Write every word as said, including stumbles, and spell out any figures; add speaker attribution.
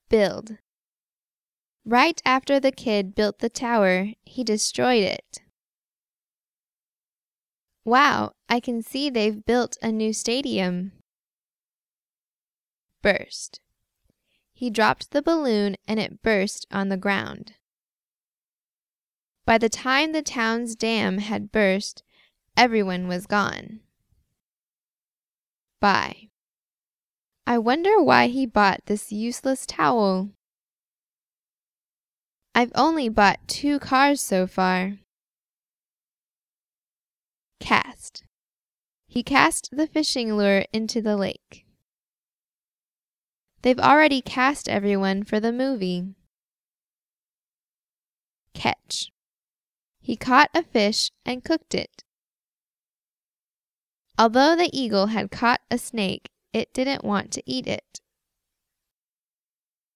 Speaker 1: Build. Right after the kid built the tower, he destroyed it. Wow, I can see they've built a new stadium. Burst. He dropped the balloon and it burst on the ground. By the time the town's dam had burst, everyone was gone. Buy. I wonder why he bought this useless towel. I've only bought two cars so far. Cast. He cast the fishing lure into the lake. They've already cast everyone for the movie. Catch. He caught a fish and cooked it. Although the eagle had caught a snake, it didn't want to eat it.